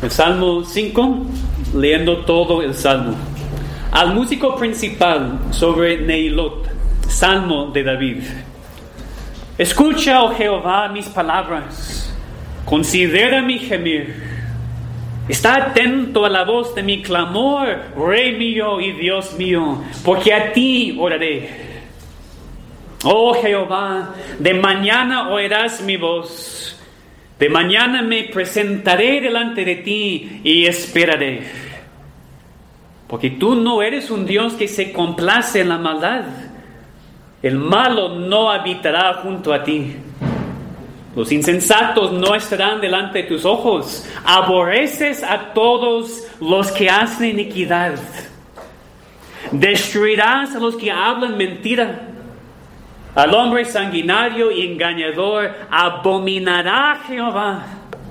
El Salmo 5, leyendo todo el Salmo. Al músico principal sobre Neilot, Salmo de David. Escucha, oh Jehová, mis palabras, considera mi gemir. Está atento a la voz de mi clamor, Rey mío y Dios mío, porque a ti oraré. Oh Jehová, de mañana oirás mi voz. De mañana me presentaré delante de ti y esperaré. Porque tú no eres un Dios que se complace en la maldad. El malo no habitará junto a ti. Los insensatos no estarán delante de tus ojos. Aborreces a todos los que hacen iniquidad. Destruirás a los que hablan mentira. Al hombre sanguinario y engañador abominará Jehová.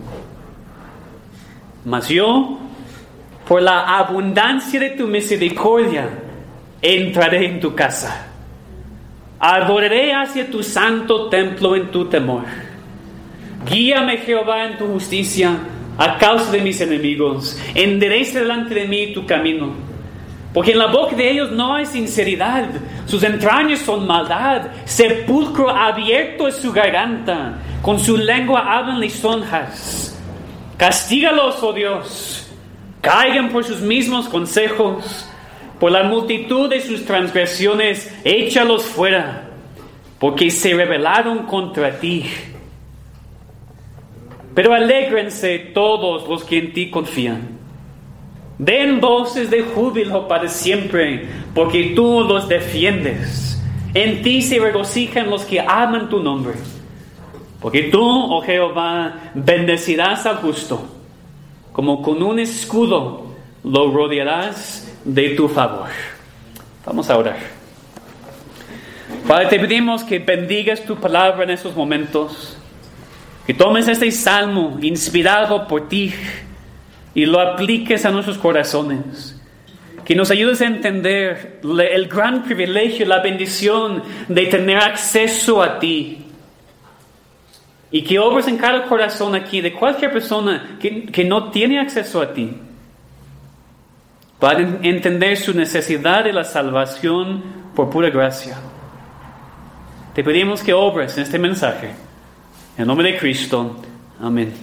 Mas yo, por la abundancia de tu misericordia, entraré en tu casa. Adoraré hacia tu santo templo en tu temor. Guíame, Jehová, en tu justicia, a causa de mis enemigos. Endereza delante de mí tu camino. Porque en la boca de ellos no hay sinceridad. Sus entrañas son maldad. Sepulcro abierto es su garganta. Con su lengua hablan lisonjas. Castígalos, oh Dios. Caigan por sus mismos consejos. Por la multitud de sus transgresiones, échalos fuera. Porque se rebelaron contra ti. Pero alégrense todos los que en ti confían. Den voces de júbilo para siempre, porque tú los defiendes. En ti se regocijan los que aman tu nombre. Porque tú, oh Jehová, bendecirás al justo. Como con un escudo lo rodearás de tu favor. Vamos a orar. Padre, te pedimos que bendigas tu palabra en estos momentos. Que tomes este salmo inspirado por ti y lo apliques a nuestros corazones. Que nos ayudes a entender el gran privilegio, la bendición de tener acceso a ti. Y que obres en cada corazón aquí de cualquier persona que no tiene acceso a ti, para entender su necesidad de la salvación por pura gracia. Te pedimos que obres en este mensaje. En nombre de Cristo. Amén.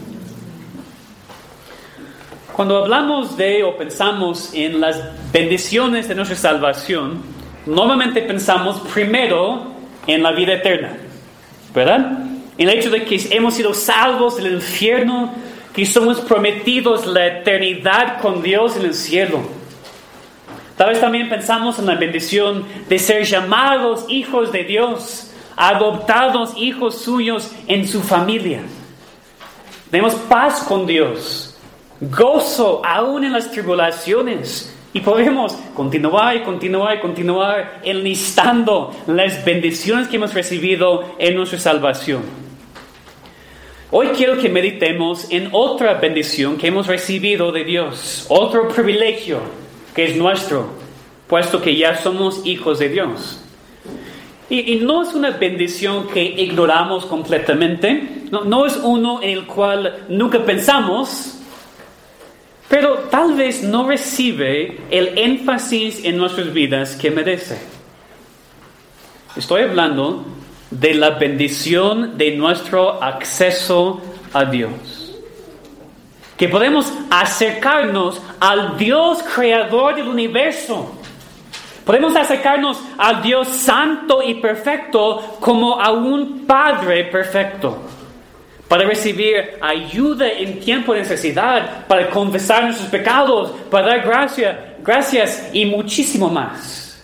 Cuando hablamos de o pensamos en las bendiciones de nuestra salvación, normalmente pensamos primero en la vida eterna, ¿verdad? En el hecho de que hemos sido salvos del infierno, que somos prometidos la eternidad con Dios en el cielo. Tal vez también pensamos en la bendición de ser llamados hijos de Dios, adoptados hijos suyos en su familia. Tenemos paz con Dios. Gozo aún en las tribulaciones. Y podemos continuar enlistando las bendiciones que hemos recibido en nuestra salvación. Hoy quiero que meditemos en otra bendición que hemos recibido de Dios. Otro privilegio que es nuestro, puesto que ya somos hijos de Dios. Y no es una bendición que ignoramos completamente. No es uno en el cual nunca pensamos. Pero tal vez no recibe el énfasis en nuestras vidas que merece. Estoy hablando de la bendición de nuestro acceso a Dios. Que podemos acercarnos al Dios creador del universo. Podemos acercarnos al Dios santo y perfecto como a un Padre perfecto. Para recibir ayuda en tiempo de necesidad, para confesar nuestros pecados, para dar gracias y muchísimo más.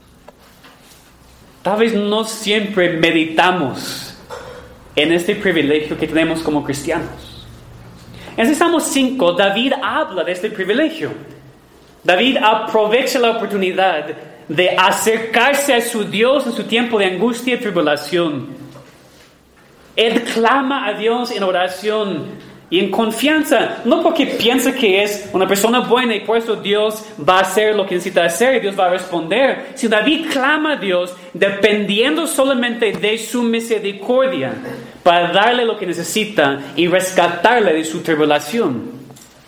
Tal vez no siempre meditamos en este privilegio que tenemos como cristianos. En este Salmo 5, David habla de este privilegio. David aprovecha la oportunidad de acercarse a su Dios en su tiempo de angustia y tribulación. Él clama a Dios en oración y en confianza, no porque piensa que es una persona buena y por eso Dios va a hacer lo que necesita hacer y Dios va a responder, sino David clama a Dios dependiendo solamente de su misericordia para darle lo que necesita y rescatarle de su tribulación.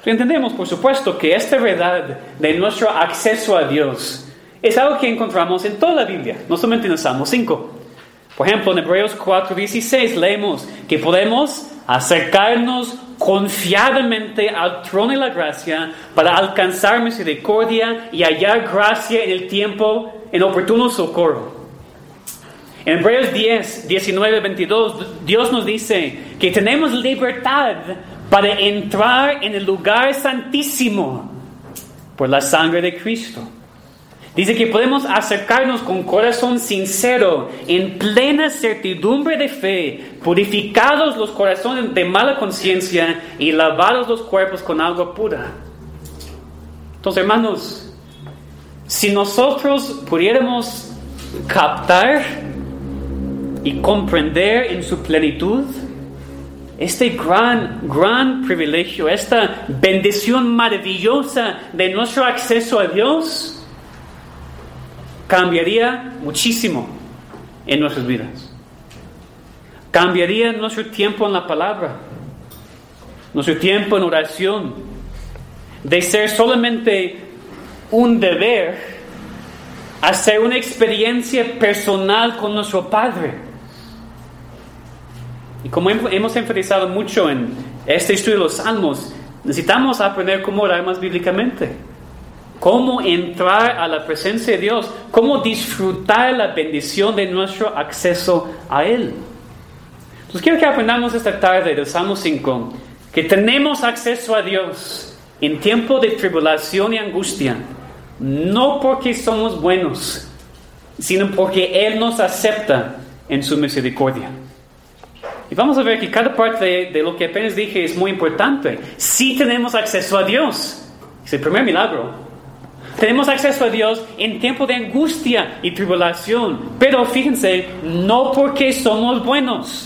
Entendemos, por supuesto, que esta verdad de nuestro acceso a Dios es algo que encontramos en toda la Biblia, no solamente en el Salmo 5. Por ejemplo, en Hebreos 4:16 leemos que podemos acercarnos confiadamente al trono de la gracia para alcanzar misericordia y hallar gracia en el tiempo, en oportuno socorro. En Hebreos 10:19-22, Dios nos dice que tenemos libertad para entrar en el lugar santísimo por la sangre de Cristo. Dice que podemos acercarnos con corazón sincero, en plena certidumbre de fe, purificados los corazones de mala conciencia y lavados los cuerpos con agua pura. Entonces, hermanos, si nosotros pudiéramos captar y comprender en su plenitud este gran privilegio, esta bendición maravillosa de nuestro acceso a Dios, cambiaría muchísimo en nuestras vidas. Cambiaría nuestro tiempo en la palabra, nuestro tiempo en oración, de ser solamente un deber a ser una experiencia personal con nuestro Padre. Y como hemos enfatizado mucho en este estudio de los Salmos, necesitamos aprender cómo orar más bíblicamente, cómo entrar a la presencia de Dios, cómo disfrutar la bendición de nuestro acceso a Él. Entonces quiero que aprendamos esta tarde del Salmo 5 que tenemos acceso a Dios en tiempo de tribulación y angustia, no porque somos buenos, sino porque Él nos acepta en su misericordia. Y vamos a ver que cada parte de lo que apenas dije es muy importante. Sí tenemos acceso a Dios. Es el primer milagro. Tenemos acceso a Dios en tiempo de angustia y tribulación. Pero fíjense, no porque somos buenos.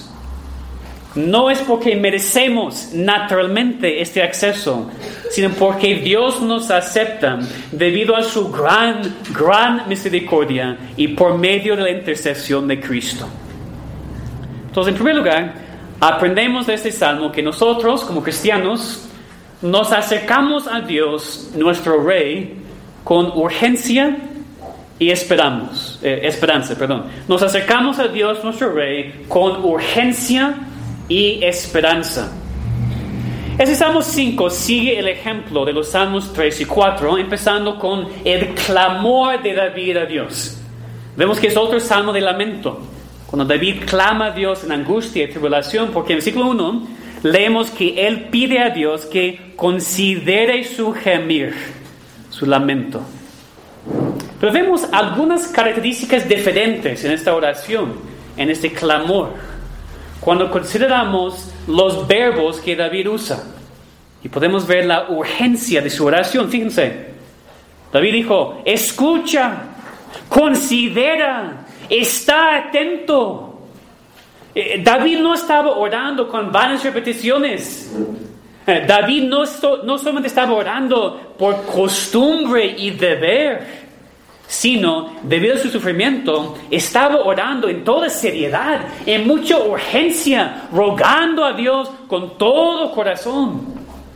No es porque merecemos naturalmente este acceso, sino porque Dios nos acepta debido a su gran misericordia y por medio de la intercesión de Cristo. Entonces, en primer lugar, aprendemos de este salmo que nosotros, como cristianos, nos acercamos a Dios, nuestro Rey, con urgencia y esperanza. Nos acercamos a Dios, nuestro Rey, con urgencia y esperanza. Este Salmo 5 sigue el ejemplo de los Salmos 3 y 4, empezando con el clamor de David a Dios. Vemos que es otro salmo de lamento, cuando David clama a Dios en angustia y tribulación, porque en el versículo 1 leemos que él pide a Dios que considere su gemir, su lamento. Pero vemos algunas características diferentes en esta oración, en este clamor, cuando consideramos los verbos que David usa. Y podemos ver la urgencia de su oración. Fíjense, David dijo, escucha, considera, está atento. David no estaba orando con vanas repeticiones. David no solamente estaba orando por costumbre y deber, sino debido a su sufrimiento estaba orando en toda seriedad, en mucha urgencia, rogando a Dios con todo corazón.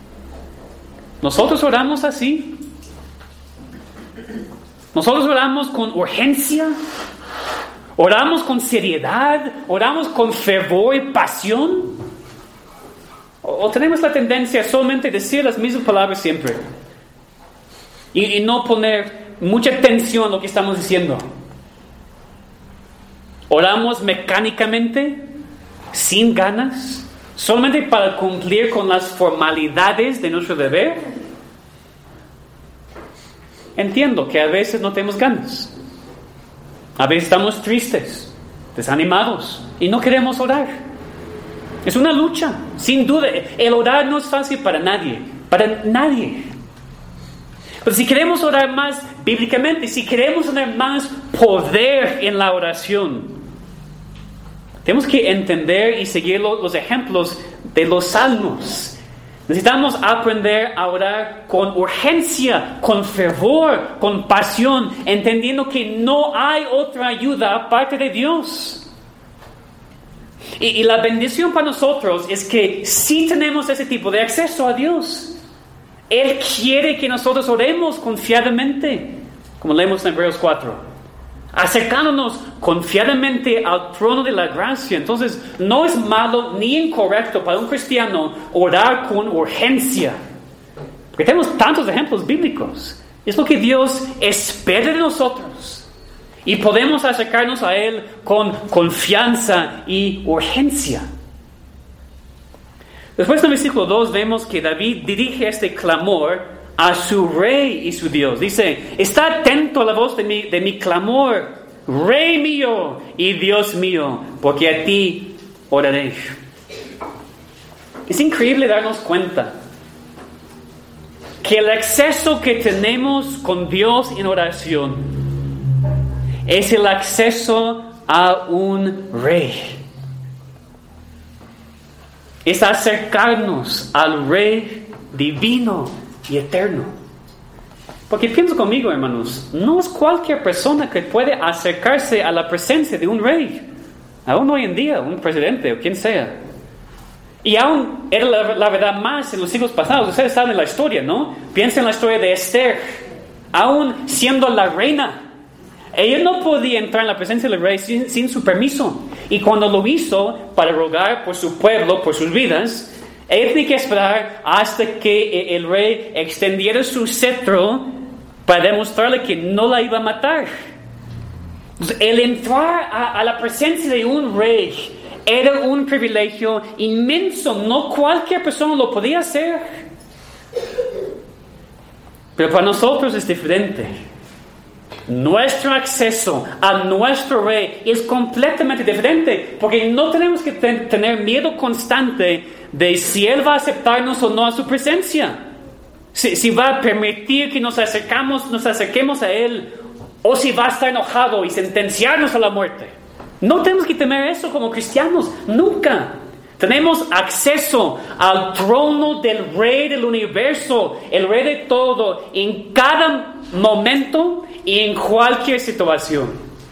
¿Nosotros oramos así? ¿Nosotros oramos con urgencia? ¿Oramos con seriedad? ¿Oramos con fervor y pasión? ¿O tenemos la tendencia solamente a decir las mismas palabras siempre? Y no poner mucha atención a lo que estamos diciendo. ¿Oramos mecánicamente, sin ganas, solamente para cumplir con las formalidades de nuestro deber? Entiendo que a veces no tenemos ganas. A veces estamos tristes, desanimados y no queremos orar. Es una lucha, sin duda. El orar no es fácil para nadie. Pero si queremos orar más bíblicamente, si queremos tener más poder en la oración, tenemos que entender y seguir los ejemplos de los salmos. Necesitamos aprender a orar con urgencia, con fervor, con pasión, entendiendo que no hay otra ayuda aparte de Dios. Y la bendición para nosotros es que sí tenemos ese tipo de acceso a Dios. Él quiere que nosotros oremos confiadamente, como leemos en Hebreos 4, acercándonos confiadamente al trono de la gracia. Entonces, no es malo ni incorrecto para un cristiano orar con urgencia, porque tenemos tantos ejemplos bíblicos. Es lo que Dios espera de nosotros, y podemos acercarnos a Él con confianza y urgencia. Después en el versículo 2 vemos que David dirige este clamor a su rey y su Dios. Dice: está atento a la voz de mi clamor, Rey mío y Dios mío, porque a ti oraré. Es increíble darnos cuenta que el acceso que tenemos con Dios en oración es el acceso a un rey. Es acercarnos al Rey divino y eterno. Porque piensa conmigo, hermanos, no es cualquier persona que puede acercarse a la presencia de un rey. Aún hoy en día, un presidente o quien sea. Y aún era la verdad más en los siglos pasados. Ustedes saben la historia, ¿no? Piensen en la historia de Esther. Aún siendo la reina, ella no podía entrar en la presencia del rey sin su permiso. Y cuando lo hizo para rogar por su pueblo, por sus vidas, ella tenía que esperar hasta que el rey extendiera su cetro para demostrarle que no la iba a matar. Entonces, el entrar a la presencia de un rey era un privilegio inmenso. No cualquier persona lo podía hacer. Pero para nosotros es diferente. Nuestro acceso a nuestro rey es completamente diferente, porque no tenemos que tener miedo constante de si Él va a aceptarnos o no a su presencia, si va a permitir que nos acerquemos a Él, o si va a estar enojado y sentenciarnos a la muerte. No tenemos que temer eso como cristianos, nunca. Tenemos acceso al trono del Rey del universo, el Rey de todo, en cada momento y en cualquier situación.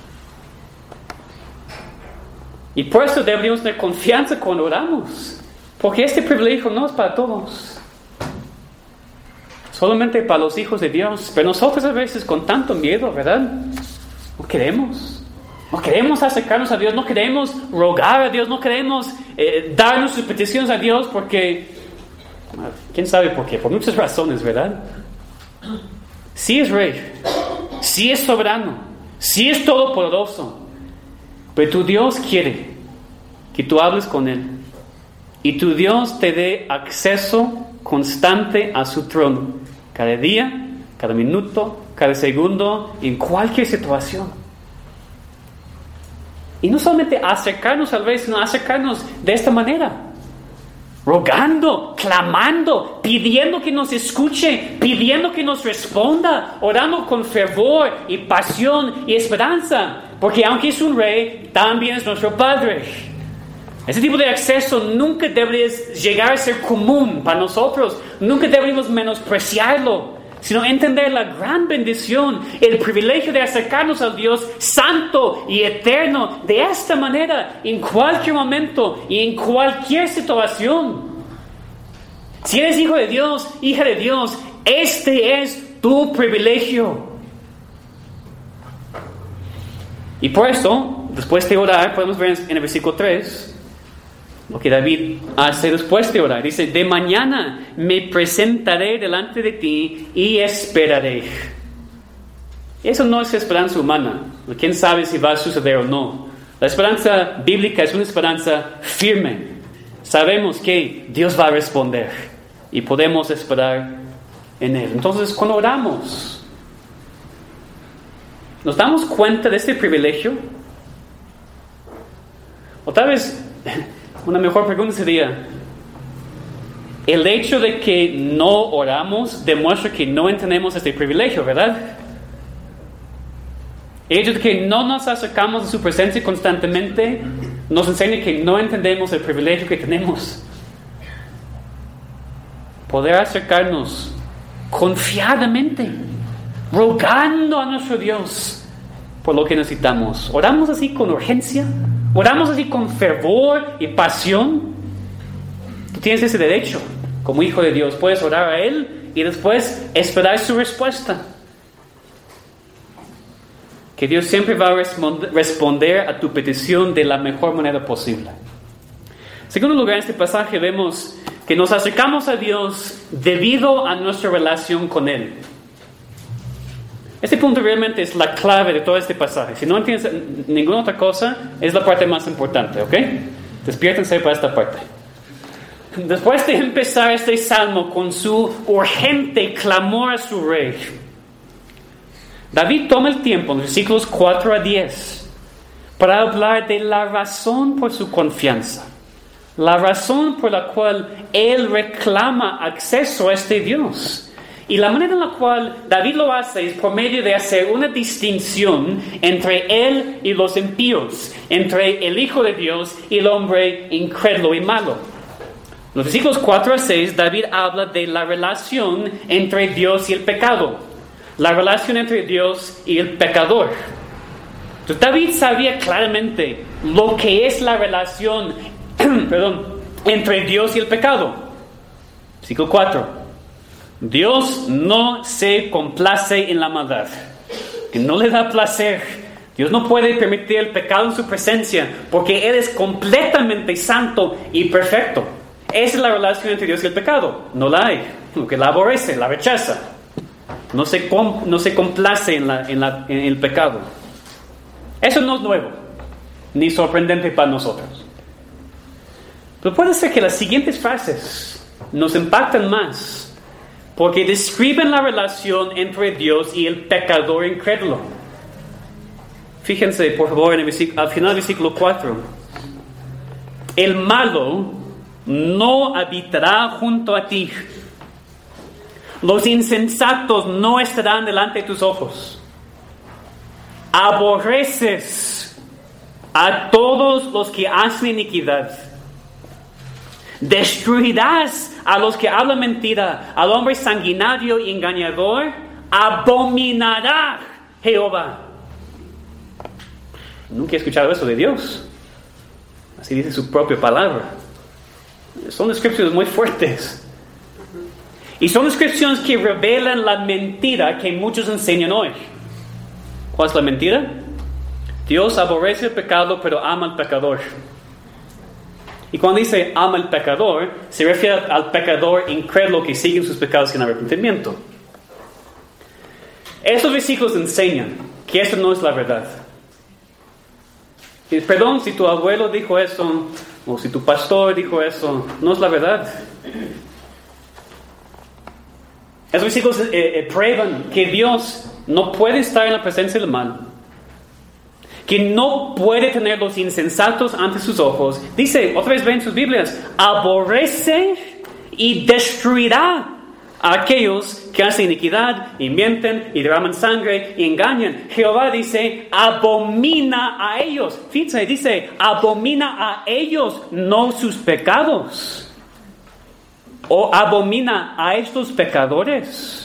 Y por eso deberíamos tener confianza cuando oramos, porque este privilegio no es para todos, solamente para los hijos de Dios. Pero nosotros a veces con tanto miedo, ¿verdad? No queremos acercarnos a Dios, no queremos rogar a Dios, no queremos dar nuestras peticiones a Dios, porque quién sabe por qué, por muchas razones, ¿verdad? Sí es rey, sí es soberano, sí es todopoderoso, pero tu Dios quiere que tú hables con Él, y tu Dios te dé acceso constante a su trono, cada día, cada minuto, cada segundo, en cualquier situación. Y no solamente acercarnos al Rey, sino acercarnos de esta manera, rogando, clamando, pidiendo que nos escuche, pidiendo que nos responda, orando con fervor y pasión y esperanza, porque aunque es un rey, también es nuestro Padre. Ese tipo de acceso nunca debería llegar a ser común para nosotros, nunca deberíamos menospreciarlo, sino entender la gran bendición, el privilegio de acercarnos al Dios santo y eterno de esta manera, en cualquier momento y en cualquier situación. Si eres hijo de Dios, hija de Dios, este es tu privilegio. Y por eso, después de orar, podemos ver en el versículo 3, lo que David hace después de orar. Dice: de mañana me presentaré delante de ti y esperaré. Eso no es esperanza humana. ¿Quién sabe si va a suceder o no? La esperanza bíblica es una esperanza firme. Sabemos que Dios va a responder y podemos esperar en Él. Entonces, cuando oramos, ¿nos damos cuenta de este privilegio? O tal vez una mejor pregunta sería: el hecho de que no oramos demuestra que no entendemos este privilegio, ¿verdad? El hecho de que no nos acercamos a su presencia constantemente nos enseña que no entendemos el privilegio que tenemos. Poder acercarnos confiadamente, rogando a nuestro Dios por lo que necesitamos. ¿Oramos así con urgencia? ¿Oramos así con fervor y pasión? Tú tienes ese derecho como hijo de Dios. Puedes orar a Él y después esperar su respuesta. Que Dios siempre va a responder a tu petición de la mejor manera posible. En segundo lugar, en este pasaje vemos que nos acercamos a Dios debido a nuestra relación con Él. Este punto realmente es la clave de todo este pasaje. Si no entiendes ninguna otra cosa, es la parte más importante, ¿ok? Despiértense para esta parte. Después de empezar este salmo con su urgente clamor a su rey, David toma el tiempo, en los versículos 4 a 10, para hablar de la razón por su confianza, la razón por la cual él reclama acceso a este Dios. Y la manera en la cual David lo hace es por medio de hacer una distinción entre él y los impíos, entre el Hijo de Dios y el hombre incrédulo y malo. En los versículos 4 a 6, David habla de la relación entre Dios y el pecado, la relación entre Dios y el pecador. Entonces David sabía claramente lo que es la relación entre Dios y el pecado. Versículo 4. Dios no se complace en la maldad, que no le da placer. Dios no puede permitir el pecado en su presencia porque Él es completamente santo y perfecto. Esa es la relación entre Dios y el pecado. No la hay, porque la aborrece, la rechaza. No se complace en el pecado. Eso no es nuevo, ni sorprendente para nosotros. Pero puede ser que las siguientes frases nos impactan más, porque describen la relación entre Dios y el pecador incrédulo. Fíjense, por favor, al final del versículo 4. El malo no habitará junto a ti. Los insensatos no estarán delante de tus ojos. Aborreces a todos los que hacen iniquidad. Destruirás a los que hablan mentira, al hombre sanguinario y engañador, abominará Jehová. Nunca he escuchado eso de Dios. Así dice su propia palabra. Son descripciones muy fuertes. Y son descripciones que revelan la mentira que muchos enseñan hoy. ¿Cuál es la mentira? Dios aborrece el pecado, pero ama al pecador. Y cuando dice ama al pecador, se refiere al pecador incrédulo que sigue sus pecados sin arrepentimiento. Estos versículos enseñan que eso no es la verdad. Y perdón si tu abuelo dijo eso, o si tu pastor dijo eso, no es la verdad. Esos versículos prueban que Dios no puede estar en la presencia del mal, que no puede tener los insensatos ante sus ojos. Dice, otra vez ven sus Biblias, aborrece y destruirá a aquellos que hacen iniquidad y mienten y derraman sangre y engañan. Jehová dice, abomina a ellos. Fíjense, dice, abomina a ellos, no sus pecados. O abomina a estos pecadores.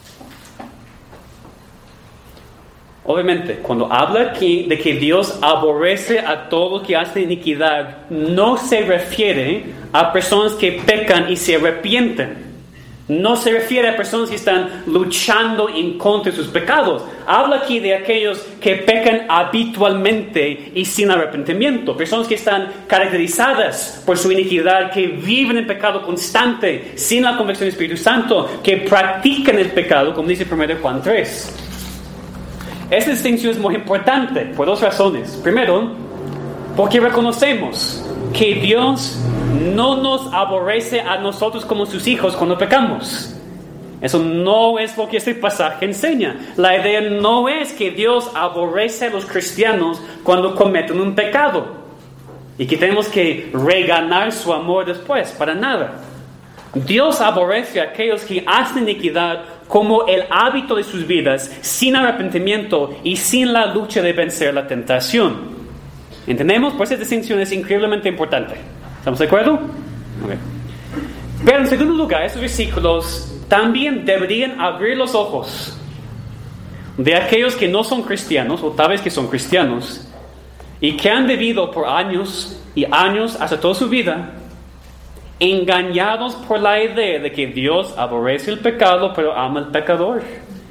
Obviamente, cuando habla aquí de que Dios aborrece a todo que hace iniquidad, no se refiere a personas que pecan y se arrepienten. No se refiere a personas que están luchando en contra de sus pecados. Habla aquí de aquellos que pecan habitualmente y sin arrepentimiento. Personas que están caracterizadas por su iniquidad, que viven en pecado constante, sin la convicción del Espíritu Santo, que practican el pecado, como dice 1 Juan 3. Esta distinción es muy importante por dos razones. Primero, porque reconocemos que Dios no nos aborrece a nosotros como sus hijos cuando pecamos. Eso no es lo que este pasaje enseña. La idea no es que Dios aborrece a los cristianos cuando cometen un pecado y que tenemos que reganar su amor después. Para nada. Dios aborrece a aquellos que hacen iniquidad como el hábito de sus vidas, sin arrepentimiento y sin la lucha de vencer la tentación. ¿Entendemos? Pues esa distinción es increíblemente importante. ¿Estamos de acuerdo? Okay. Pero en segundo lugar, estos versículos también deberían abrir los ojos de aquellos que no son cristianos, o tal vez que son cristianos, y que han vivido por años y años, hasta toda su vida, engañados por la idea de que Dios aborrece el pecado, pero ama al pecador.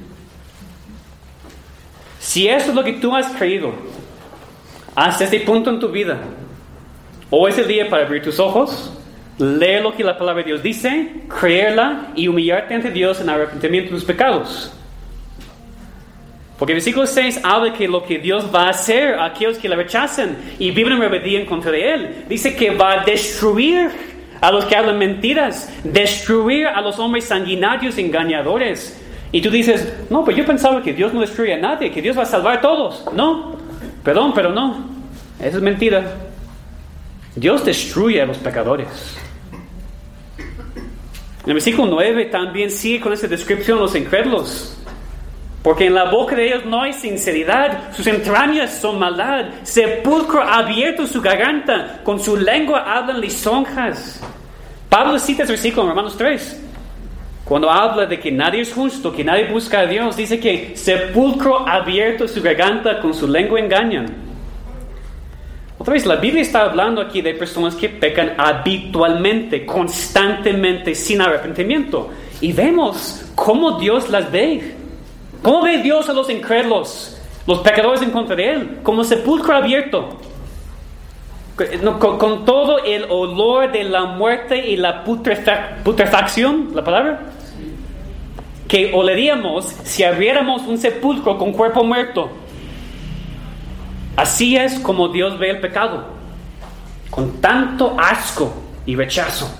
Si eso es lo que tú has creído hasta este punto en tu vida, hoy es el día para abrir tus ojos, leer lo que la palabra de Dios dice, creerla y humillarte ante Dios en arrepentimiento de tus pecados. Porque el versículo 6 habla que lo que Dios va a hacer a aquellos que le rechazan y viven en rebeldía en contra de Él. Dice que va a destruir a los que hablan mentiras, destruir a los hombres sanguinarios y engañadores. Y tú dices, no, pues yo pensaba que Dios no destruye a nadie, que Dios va a salvar a todos. No, perdón, pero no. Eso es mentira. Dios destruye a los pecadores. En el versículo 9 también sigue con esa descripción los incrédulos. Porque en la boca de ellos no hay sinceridad, sus entrañas son maldad, sepulcro abierto su garganta, con su lengua hablan lisonjas. Pablo cita ese versículo en Romanos 3. Cuando habla de que nadie es justo, que nadie busca a Dios, dice que sepulcro abierto su garganta, con su lengua engañan. Otra vez, la Biblia está hablando aquí de personas que pecan habitualmente, constantemente, sin arrepentimiento. Y vemos cómo Dios las ve. ¿Cómo ve Dios a los incrédulos, los pecadores en contra de Él? Como sepulcro abierto, con todo el olor de la muerte y la putrefacción, la palabra, que oleríamos si abriéramos un sepulcro con cuerpo muerto. Así es como Dios ve el pecado, con tanto asco y rechazo.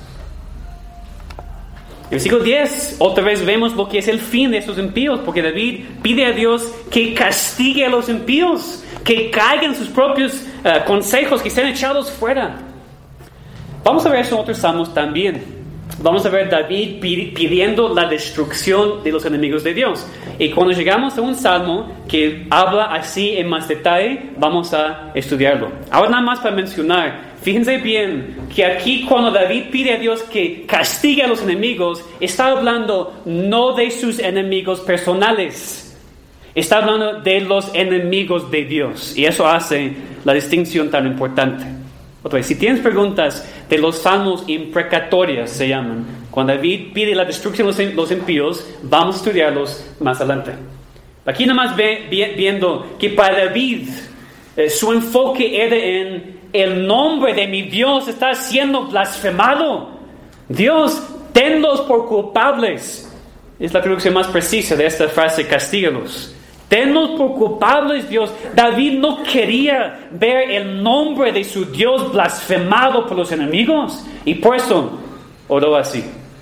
En el versículo 10, otra vez vemos lo que es el fin de estos impíos, porque David pide a Dios que castigue a los impíos, que caigan sus propios consejos, que sean echados fuera. Vamos a ver eso en otros salmos también. Vamos a ver David pidiendo la destrucción de los enemigos de Dios. Y cuando llegamos a un salmo que habla así en más detalle, vamos a estudiarlo. Ahora nada más para mencionar, fíjense bien que aquí cuando David pide a Dios que castigue a los enemigos, está hablando no de sus enemigos personales, está hablando de los enemigos de Dios. Y eso hace la distinción tan importante. Otra vez, si tienes preguntas de los salmos imprecatorias, se llaman, cuando David pide la destrucción de los impíos, vamos a estudiarlos más adelante. Aquí nada más viendo que para David su enfoque era en el nombre de mi Dios está siendo blasfemado. Dios, tenlos por culpables. Es la traducción más precisa de esta frase, castígalos. Tenlos por culpables, Dios. David no quería ver el nombre de su Dios blasfemado por los enemigos, y por eso oró así.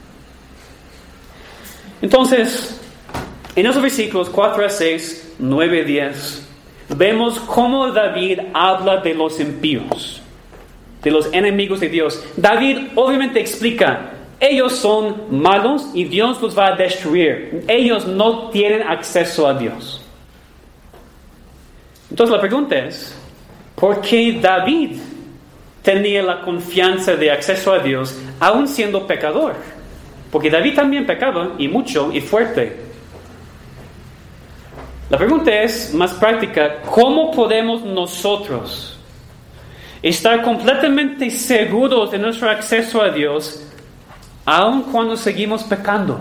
Entonces, en esos versículos 4 a 6, 9 a 10, vemos cómo David habla de los impíos, de los enemigos de Dios. David obviamente explica, ellos son malos y Dios los va a destruir. Ellos no tienen acceso a Dios. Entonces la pregunta es, ¿por qué David tenía la confianza de acceso a Dios aún siendo pecador? Porque David también pecaba, y mucho, y fuerte. La pregunta es más práctica, ¿cómo podemos nosotros estar completamente seguros de nuestro acceso a Dios aun cuando seguimos pecando?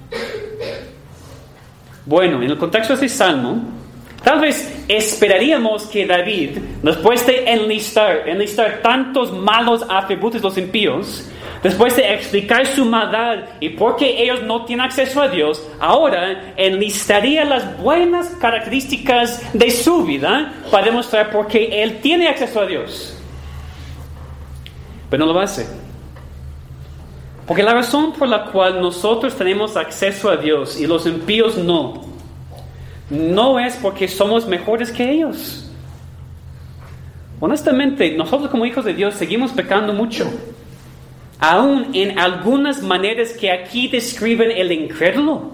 Bueno, en el contexto de este salmo, tal vez esperaríamos que David, después de enlistar tantos malos atributos de los impíos, después de explicar su maldad y por qué ellos no tienen acceso a Dios, ahora enlistaría las buenas características de su vida para demostrar por qué él tiene acceso a Dios. Pero no lo hace. Porque la razón por la cual nosotros tenemos acceso a Dios y los impíos no es porque somos mejores que ellos. Honestamente, nosotros como hijos de Dios seguimos pecando mucho, aún en algunas maneras que aquí describen el incrédulo.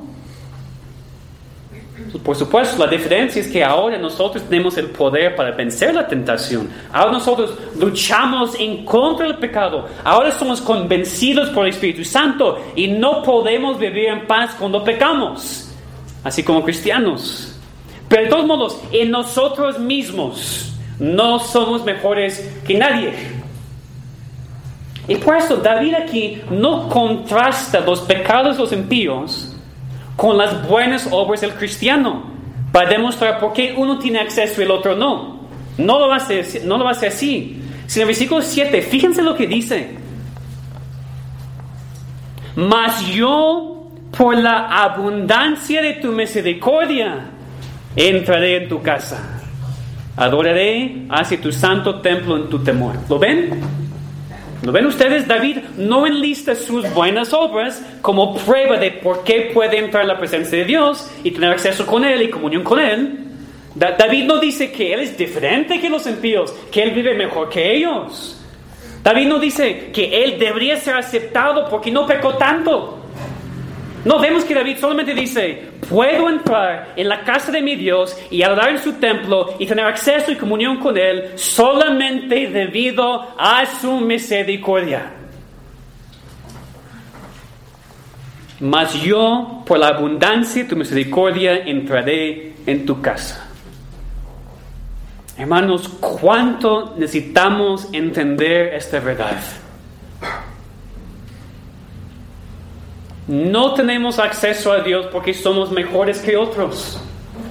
Por supuesto, la diferencia es que ahora nosotros tenemos el poder para vencer la tentación. Ahora nosotros luchamos en contra del pecado. Ahora somos convencidos por el Espíritu Santo y no podemos vivir en paz cuando pecamos, así como cristianos. Pero de todos modos, en nosotros mismos no somos mejores que nadie. Y por eso David aquí no contrasta los pecados de los impíos con las buenas obras del cristiano para demostrar por qué uno tiene acceso y el otro no. No lo va a hacer así. Sino en el versículo 7, fíjense lo que dice. Mas yo, por la abundancia de tu misericordia, entraré en tu casa. Adoraré hacia tu santo templo en tu temor. ¿Lo ven? ¿Lo ven ustedes? David no enlista sus buenas obras como prueba de por qué puede entrar en la presencia de Dios y tener acceso con Él y comunión con Él. David no dice que Él es diferente que los impíos, que Él vive mejor que ellos. David no dice que Él debería ser aceptado porque no pecó tanto. No, vemos que David solamente dice, puedo entrar en la casa de mi Dios y adorar en su templo y tener acceso y comunión con Él solamente debido a su misericordia. Mas yo, por la abundancia de tu misericordia, entraré en tu casa. Hermanos, ¿cuánto necesitamos entender esta verdad? No tenemos acceso a Dios porque somos mejores que otros.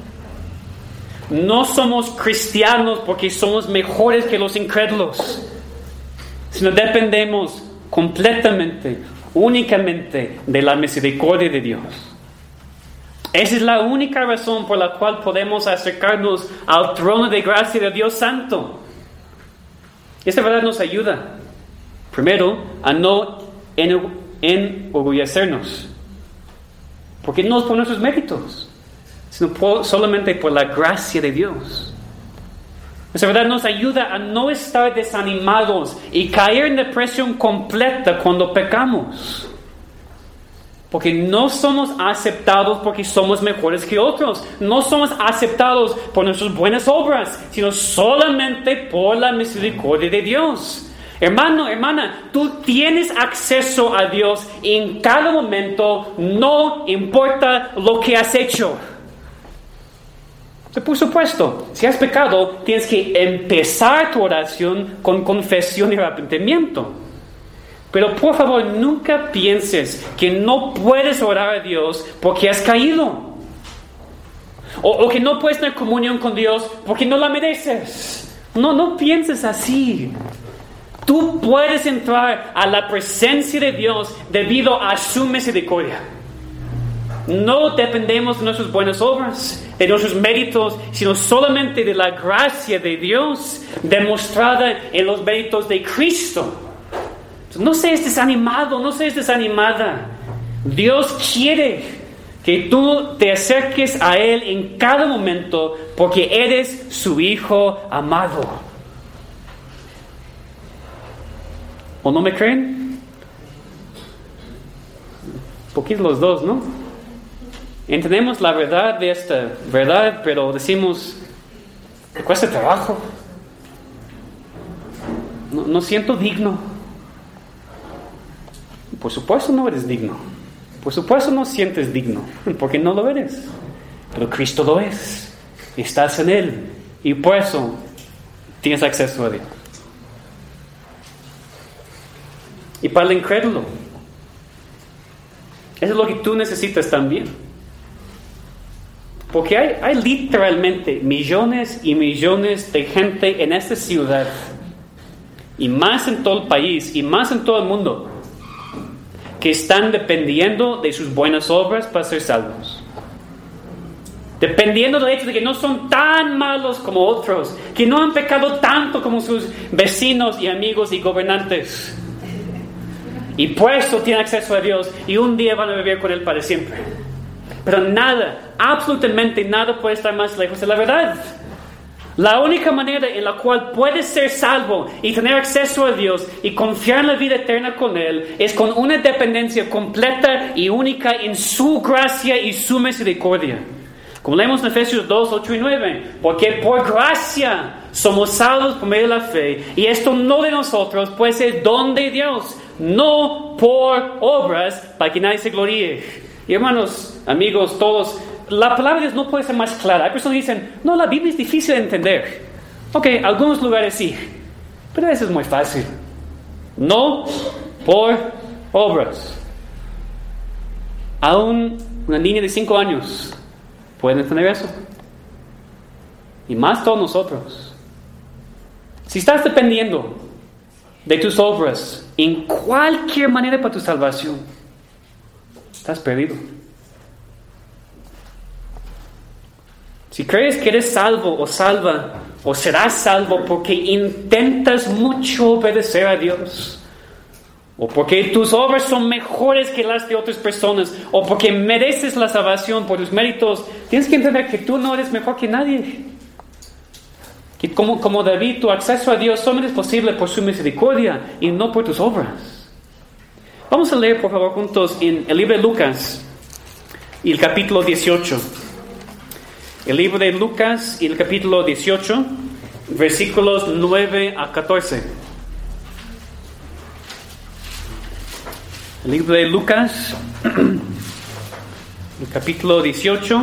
No somos cristianos porque somos mejores que los incrédulos. Sino dependemos completamente, únicamente de la misericordia de Dios. Esa es la única razón por la cual podemos acercarnos al trono de gracia de Dios Santo. Esta verdad nos ayuda, primero, a no enorgullecernos, porque no es por nuestros méritos, sino solamente por la gracia de Dios. Esa verdad nos ayuda a no estar desanimados y caer en depresión completa cuando pecamos. Porque no somos aceptados porque somos mejores que otros. No somos aceptados por nuestras buenas obras, sino solamente por la misericordia de Dios. Hermano, hermana, tú tienes acceso a Dios en cada momento, no importa lo que has hecho. Por supuesto, si has pecado, tienes que empezar tu oración con confesión y arrepentimiento. Pero por favor, nunca pienses que no puedes orar a Dios porque has caído. O que no puedes tener comunión con Dios porque no la mereces. No pienses así. Tú puedes entrar a la presencia de Dios debido a su misericordia. No dependemos de nuestras buenas obras, de nuestros méritos, sino solamente de la gracia de Dios demostrada en los méritos de Cristo. No seas desanimado, no seas desanimada. Dios quiere que tú te acerques a Él en cada momento porque eres su hijo amado. ¿O no me creen? Poquitos los dos, ¿no? Entendemos la verdad de esta verdad, pero decimos, me cuesta trabajo. No siento digno. Por supuesto no eres digno. Por supuesto no sientes digno, porque no lo eres. Pero Cristo lo es. Estás en Él. Y por eso tienes acceso a Dios. Y para el incrédulo, eso es lo que tú necesitas también. Porque hay literalmente millones y millones de gente en esta ciudad, y más en todo el país, y más en todo el mundo, que están dependiendo de sus buenas obras para ser salvos. Dependiendo del hecho de que no son tan malos como otros, que no han pecado tanto como sus vecinos y amigos y gobernantes. Y por eso tienen acceso a Dios y un día van a vivir con Él para siempre. Pero nada, absolutamente nada puede estar más lejos de la verdad. La única manera en la cual puedes ser salvo y tener acceso a Dios y confiar en la vida eterna con Él es con una dependencia completa y única en su gracia y su misericordia. Como leemos en Efesios 2, 8 y 9, porque por gracia somos salvos por medio de la fe, y esto no de nosotros, pues es don de Dios, no por obras para que nadie se gloríe. Y hermanos, amigos, todos, la palabra de Dios no puede ser más clara. Hay personas que dicen, no, la Biblia es difícil de entender. Ok, algunos lugares sí, pero eso es muy fácil. no por obras. Aún una niña de 5 años puede tener eso. Y más todos nosotros. Si estás dependiendo de tus obras en cualquier manera para tu salvación, estás perdido. Si crees que eres salvo o salva o serás salvo porque intentas mucho obedecer a Dios, o porque tus obras son mejores que las de otras personas, o porque mereces la salvación por tus méritos, tienes que entender que tú no eres mejor que nadie. Que como David, tu acceso a Dios solamente es posible por su misericordia y no por tus obras. Vamos a leer por favor juntos en el libro de Lucas y el capítulo 18. El libro de Lucas y el capítulo 18, versículos 9 a 14. El libro de Lucas, el capítulo 18,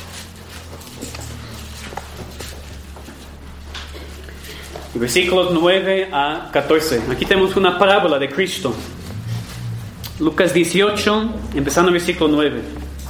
versículos 9 a 14. Aquí tenemos una parábola de Cristo. Lucas 18, empezando el versículo 9.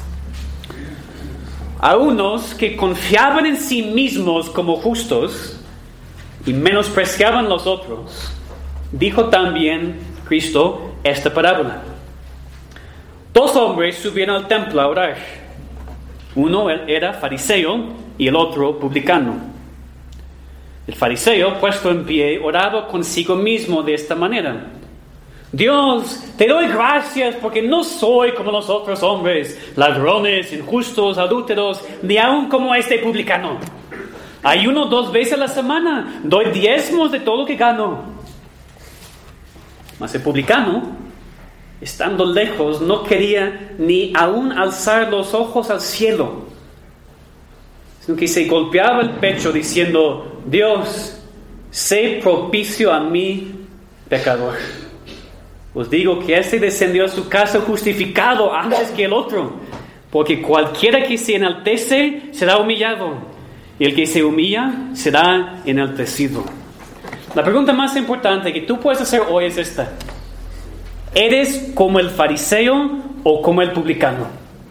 A unos que confiaban en sí mismos como justos y menospreciaban los otros, dijo también Cristo esta parábola. 2 hombres subieron al templo a orar. Uno era fariseo y el otro publicano. El fariseo, puesto en pie, oraba consigo mismo de esta manera: Dios, te doy gracias porque no soy como los otros hombres, ladrones, injustos, adúlteros, ni aun como este publicano. Ayuno 2 veces a la semana, doy diezmos de todo lo que gano. Mas el publicano, estando lejos, no quería ni aun alzar los ojos al cielo, sino que se golpeaba el pecho diciendo: Dios, sé propicio a mí, pecador. Os digo que este descendió a su casa justificado antes que el otro, porque cualquiera que se enaltece será humillado, y el que se humilla será enaltecido. La pregunta más importante que tú puedes hacer hoy es esta: ¿eres como el fariseo o como el publicano?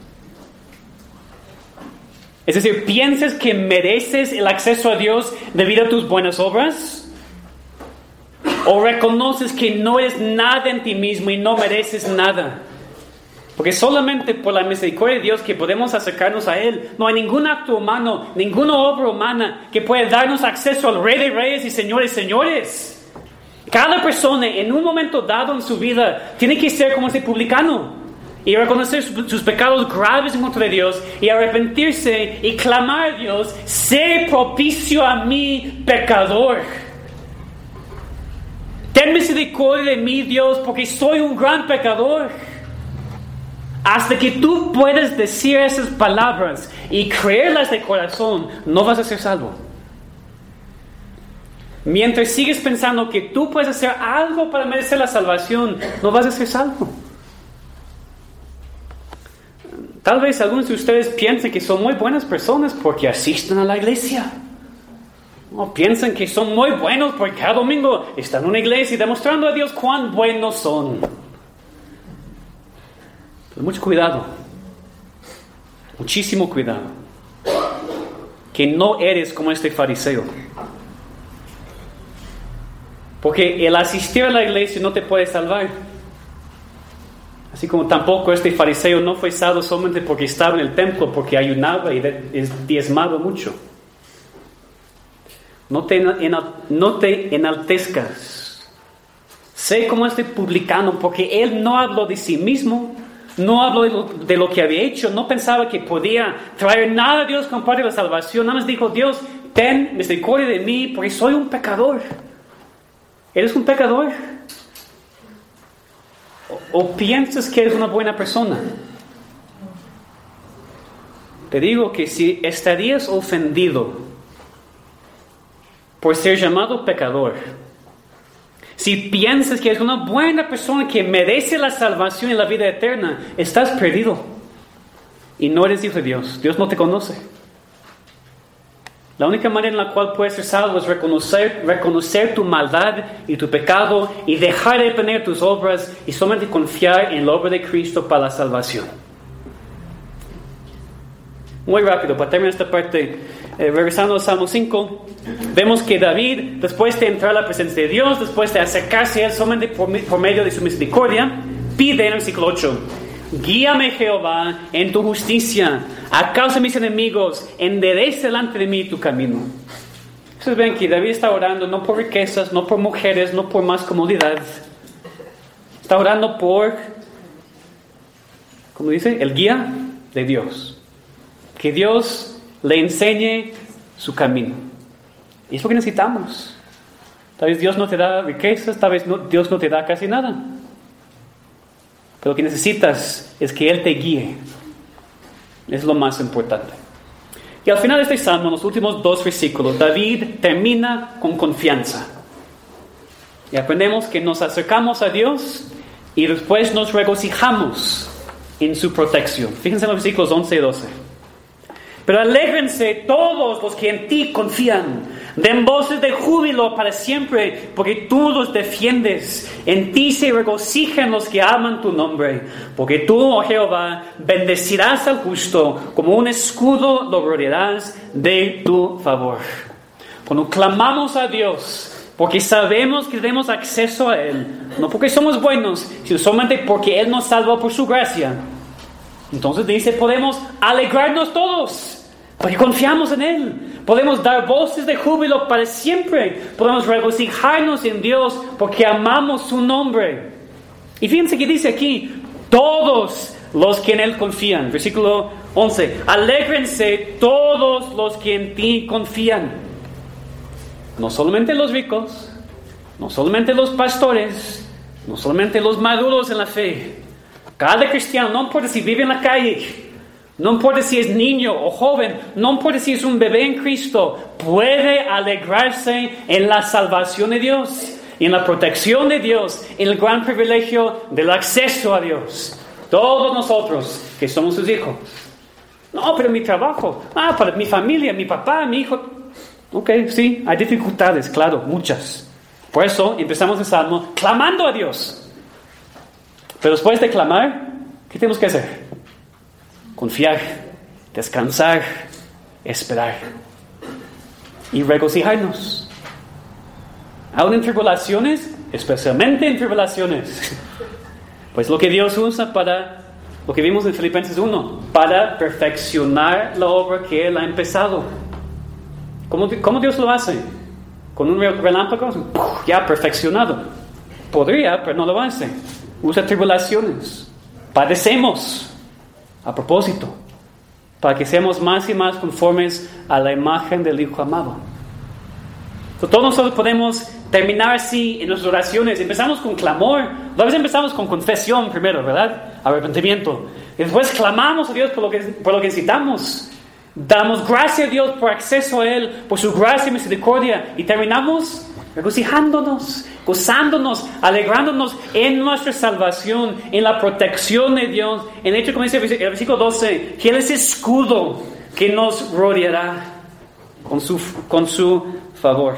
Es decir, ¿piensas que mereces el acceso a Dios debido a tus buenas obras? ¿O reconoces que no eres nada en ti mismo y no mereces nada? Porque solamente por la misericordia de Dios que podemos acercarnos a Él. No hay ningún acto humano, ninguna obra humana que pueda darnos acceso al Rey de Reyes y Señores de Señores. Cada persona en un momento dado en su vida tiene que ser como ese publicano y reconocer sus pecados graves en contra de Dios y arrepentirse y clamar a Dios: sé propicio a mí, pecador. Ten misericordia de mí, Dios, porque soy un gran pecador. Hasta que tú puedas decir esas palabras y creerlas de corazón, no vas a ser salvo. Mientras sigues pensando que tú puedes hacer algo para merecer la salvación, no vas a ser salvo. Tal vez algunos de ustedes piensen que son muy buenas personas porque asisten a la iglesia. O piensan que son muy buenos porque cada domingo están en una iglesia demostrando a Dios cuán buenos son. Pero mucho cuidado. Muchísimo cuidado. Que no eres como este fariseo. Porque el asistir a la iglesia no te puede salvar. Así como tampoco este fariseo no fue salvo solamente porque estaba en el templo, porque ayunaba y diezmaba mucho. No te enaltezcas. Sé como este publicano, porque él no habló de sí mismo, no habló de lo que había hecho, no pensaba que podía traer nada a Dios con parte de la salvación. Nada más dijo: Dios, ten misericordia de mí, porque soy un pecador. ¿Eres un pecador? ¿O piensas que eres una buena persona? Te digo que si estarías ofendido por ser llamado pecador, si piensas que eres una buena persona que merece la salvación y la vida eterna, estás perdido y no eres hijo de Dios. Dios no te conoce. La única manera en la cual puedes ser salvo es reconocer tu maldad y tu pecado y dejar de poner tus obras y solamente confiar en la obra de Cristo para la salvación. Muy rápido, para terminar esta parte, regresando al Salmo 5, vemos que David, después de entrar a la presencia de Dios, después de acercarse a Él solamente por medio de su misericordia, pide en el versículo 8: guíame, Jehová, en tu justicia, a causa de mis enemigos, endereza delante de mí tu camino. Ustedes ven que David está orando no por riquezas, no por mujeres, no por más comodidad. Está orando por, ¿cómo dice? El guía de Dios. Que Dios le enseñe su camino. Y es lo que necesitamos. Tal vez Dios no te da riquezas, tal vez Dios no te da casi nada. Pero lo que necesitas es que Él te guíe. Es lo más importante. Y al final de este salmo, en los últimos 2 versículos, David termina con confianza. Y aprendemos que nos acercamos a Dios y después nos regocijamos en su protección. Fíjense en los versículos 11 y 12. Pero alégrense todos los que en ti confían, den voces de júbilo para siempre, porque tú los defiendes. En ti se regocijan los que aman tu nombre, porque tú, oh Jehová, bendecirás al justo, como un escudo lo rodearás de tu favor. Cuando clamamos a Dios, porque sabemos que tenemos acceso a Él, no porque somos buenos, sino solamente porque Él nos salvó por su gracia, entonces dice, podemos alegrarnos todos, porque confiamos en Él. Podemos dar voces de júbilo para siempre. Podemos regocijarnos en Dios porque amamos su nombre. Y fíjense que dice aquí, todos los que en Él confían. Versículo 11. Alégrense todos los que en ti confían. No solamente los ricos, no solamente los pastores, no solamente los maduros en la fe. Cada cristiano, no importa si vive en la calle, no importa si es niño o joven, no importa si es un bebé en Cristo, puede alegrarse en la salvación de Dios, en la protección de Dios, en el gran privilegio del acceso a Dios. Todos nosotros que somos sus hijos. No, pero mi trabajo, para mi familia, mi papá, mi hijo. Ok, sí, hay dificultades, claro, muchas. Por eso empezamos el salmo clamando a Dios. Pero después de clamar, ¿qué tenemos que hacer? Confiar, descansar, esperar y regocijarnos. Aún en tribulaciones, especialmente en tribulaciones. Pues lo que Dios usa para, lo que vimos en Filipenses 1, para perfeccionar la obra que Él ha empezado. ¿Cómo Dios lo hace? Con un relámpago, ya perfeccionado. Podría, pero no lo hace. Usa tribulaciones. Padecemos. A propósito, para que seamos más y más conformes a la imagen del Hijo amado. Entonces, todos nosotros podemos terminar así en nuestras oraciones. Empezamos con clamor. A veces empezamos con confesión primero, ¿verdad? Arrepentimiento. Y después clamamos a Dios por lo que necesitamos. Damos gracias a Dios por acceso a Él, por su gracia y misericordia. Y terminamos regocijándonos, gozándonos, alegrándonos en nuestra salvación, en la protección de Dios. En hecho, como dice el versículo 12, que Él es escudo que nos rodeará con su favor.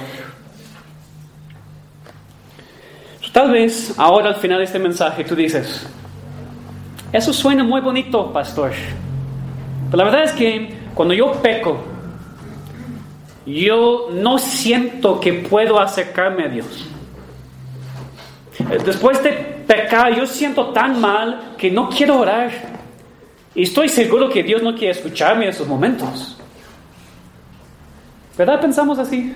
Tal vez ahora al final de este mensaje tú dices, eso suena muy bonito, pastor. Pero la verdad es que cuando yo peco, yo no siento que puedo acercarme a Dios. Después de pecar, yo siento tan mal que no quiero orar. Y estoy seguro que Dios no quiere escucharme en esos momentos. ¿Verdad? Pensamos así.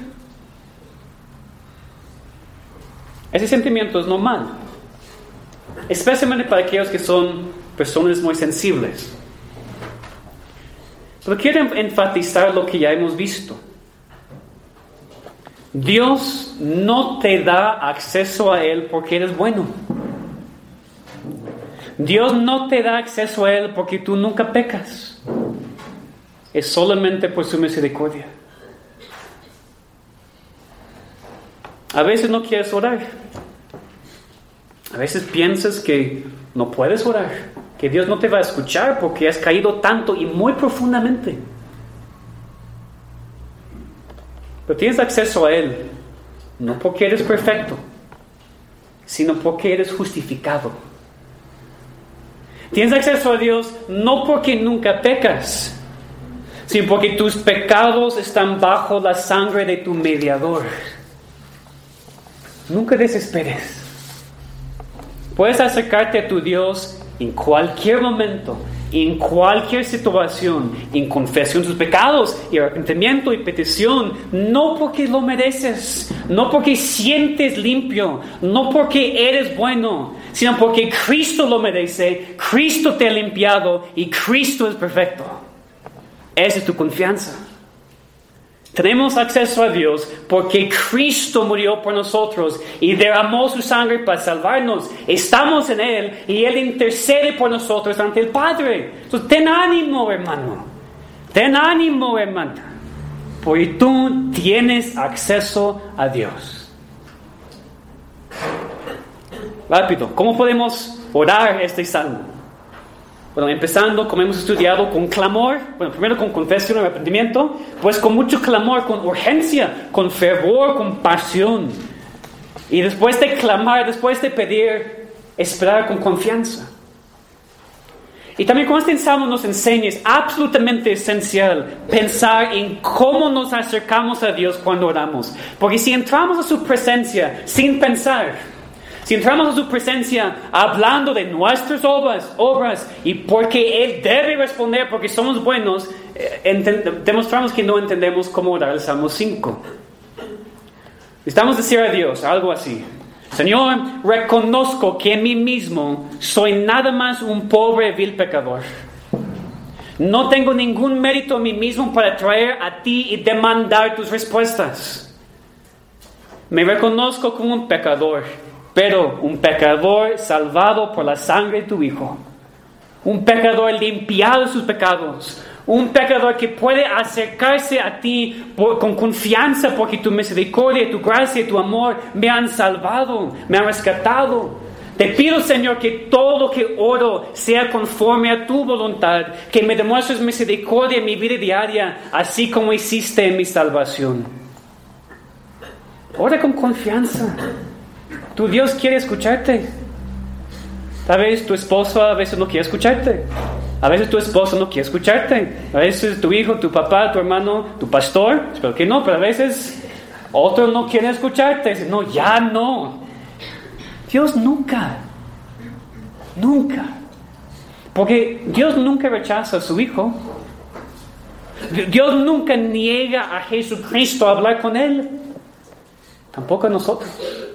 Ese sentimiento es normal. Especialmente para aquellos que son personas muy sensibles. Pero quiero enfatizar lo que ya hemos visto. Dios no te da acceso a Él porque eres bueno. Dios no te da acceso a Él porque tú nunca pecas. Es solamente por su misericordia. A veces no quieres orar. A veces piensas que no puedes orar, que Dios no te va a escuchar porque has caído tanto y muy profundamente. Pero tienes acceso a Él, no porque eres perfecto, sino porque eres justificado. Tienes acceso a Dios no porque nunca pecas, sino porque tus pecados están bajo la sangre de tu mediador. Nunca desesperes. Puedes acercarte a tu Dios en cualquier momento, en cualquier situación, en confesión de tus pecados y arrepentimiento y petición, no porque lo mereces, no porque sientes limpio, no porque eres bueno, sino porque Cristo lo merece, Cristo te ha limpiado y Cristo es perfecto. Esa es tu confianza. Tenemos acceso a Dios porque Cristo murió por nosotros y derramó su sangre para salvarnos. Estamos en Él y Él intercede por nosotros ante el Padre. Entonces, ten ánimo, hermano. Ten ánimo, hermana. Porque tú tienes acceso a Dios. Rápido, ¿cómo podemos orar este salmo? Bueno, empezando, como hemos estudiado, con clamor. Bueno, primero con confesión y arrepentimiento. Pues con mucho clamor, con urgencia, con fervor, con pasión. Y después de clamar, después de pedir, esperar con confianza. Y también con este salmo nos enseña, es absolutamente esencial pensar en cómo nos acercamos a Dios cuando oramos. Porque si entramos a su presencia sin pensar, si entramos a su presencia hablando de nuestras obras y porque Él debe responder porque somos buenos, demostramos que no entendemos cómo orar el Salmo 5. Necesitamos decir a Dios algo así: Señor, reconozco que en mí mismo soy nada más un pobre vil pecador. No tengo ningún mérito en mí mismo para traer a ti y demandar tus respuestas. Me reconozco como un pecador, pero un pecador salvado por la sangre de tu Hijo. Un pecador limpiado de sus pecados. Un pecador que puede acercarse a ti con confianza porque tu misericordia, tu gracia y tu amor me han salvado, me han rescatado. Te pido, Señor, que todo lo que oro sea conforme a tu voluntad, que me demuestres misericordia en mi vida diaria, así como hiciste en mi salvación. Ora con confianza. Tu Dios quiere escucharte. Tal vez tu esposo a veces no quiere escucharte. A veces tu esposo no quiere escucharte. A veces tu hijo, tu papá, tu hermano, tu pastor. Espero que no, pero a veces otros no quieren escucharte. Dicen, no, ya no. Dios nunca. Porque Dios nunca rechaza a su Hijo. Dios nunca niega a Jesucristo a hablar con Él. Tampoco a nosotros.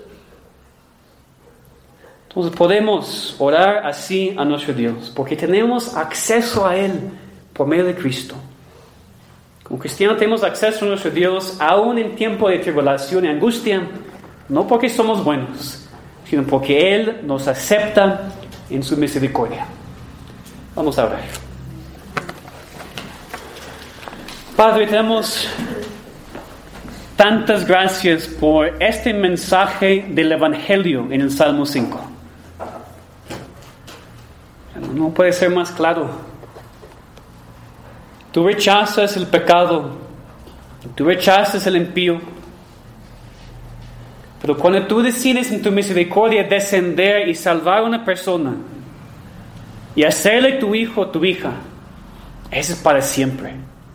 Entonces podemos orar así a nuestro Dios, porque tenemos acceso a Él por medio de Cristo. Como cristianos tenemos acceso a nuestro Dios aún en tiempo de tribulación y angustia, no porque somos buenos, sino porque Él nos acepta en su misericordia. Vamos a orar. Padre, te damos tantas gracias por este mensaje del Evangelio en el Salmo 5. No puede ser más claro. Tú rechazas el pecado, tú rechazas el impío, pero cuando tú decides en tu misericordia descender y salvar a una persona y hacerle tu hijo o tu hija, eso es para siempre.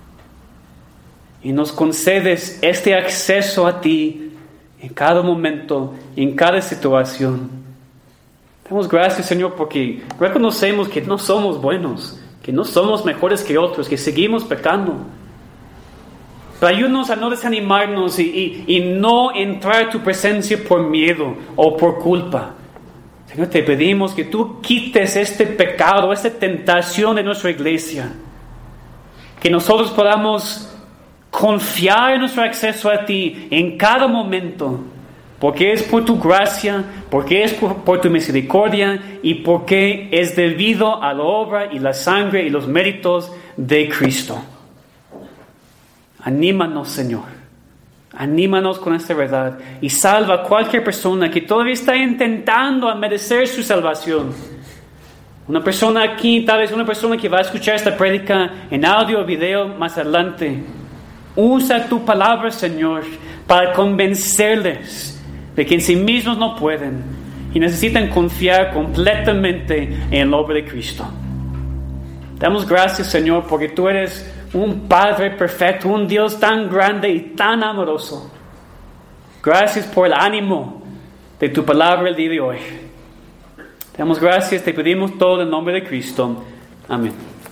Y nos concedes este acceso a ti en cada momento, en cada situación. Damos gracias, Señor, porque reconocemos que no somos buenos, que no somos mejores que otros, que seguimos pecando. Pero ayúdanos a no desanimarnos y no entrar a tu presencia por miedo o por culpa. Señor, te pedimos que tú quites este pecado, esta tentación de nuestra iglesia. Que nosotros podamos confiar en nuestro acceso a ti en cada momento, porque es por tu gracia, porque es por tu misericordia y porque es debido a la obra y la sangre y los méritos de Cristo. Anímanos, Señor. Anímanos con esta verdad y salva a cualquier persona que todavía está intentando merecer su salvación. Una persona aquí, tal vez una persona que va a escuchar esta prédica en audio o video más adelante. Usa tu palabra, Señor, para convencerles de que en sí mismos no pueden y necesitan confiar completamente en la obra de Cristo. Damos gracias, Señor, porque tú eres un Padre perfecto, un Dios tan grande y tan amoroso. Gracias por el ánimo de tu palabra el día de hoy. Damos gracias, te pedimos todo en nombre de Cristo. Amén.